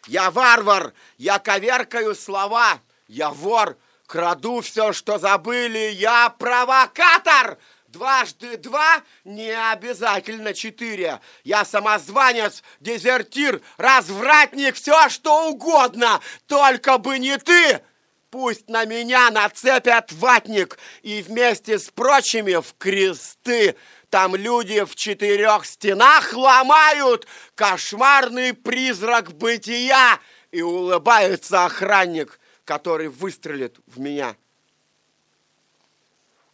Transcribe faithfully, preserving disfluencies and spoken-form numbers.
Я варвар, я коверкаю слова, я вор, краду все, что забыли, я провокатор! Дважды два не обязательно четыре. Я самозванец, дезертир, развратник, все что угодно, только бы не ты! Пусть на меня нацепят ватник и вместе с прочими в кресты. Там люди в четырех стенах ломают кошмарный призрак бытия, и улыбается охранник, который выстрелит в меня.